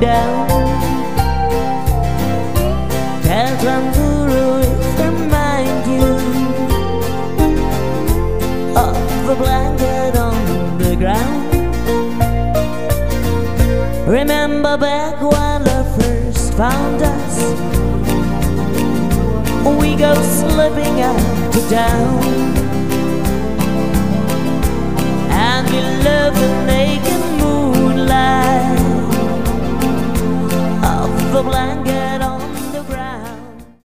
down. Telegram guru is remind you of the blanket on the ground. Remember back when love first found us, we go slipping out to town, and we love the naked moonlight of the blanket